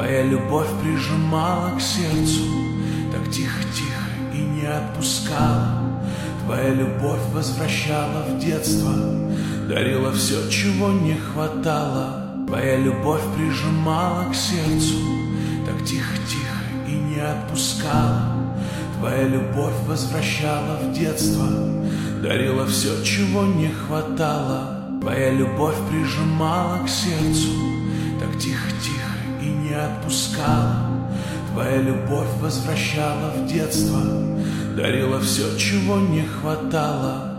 Твоя любовь прижимала к сердцу, так тихо-тихо и не отпускала. Твоя любовь возвращала в детство, дарила все, чего не хватало. Твоя любовь прижимала к сердцу, так тихо-тихо и не отпускала. Твоя любовь возвращала в детство, дарила все, чего не хватало. Твоя любовь прижимала к сердцу, так тихо-тихо и не отпускала. Твоя любовь возвращала в детство, дарила все, чего не хватало.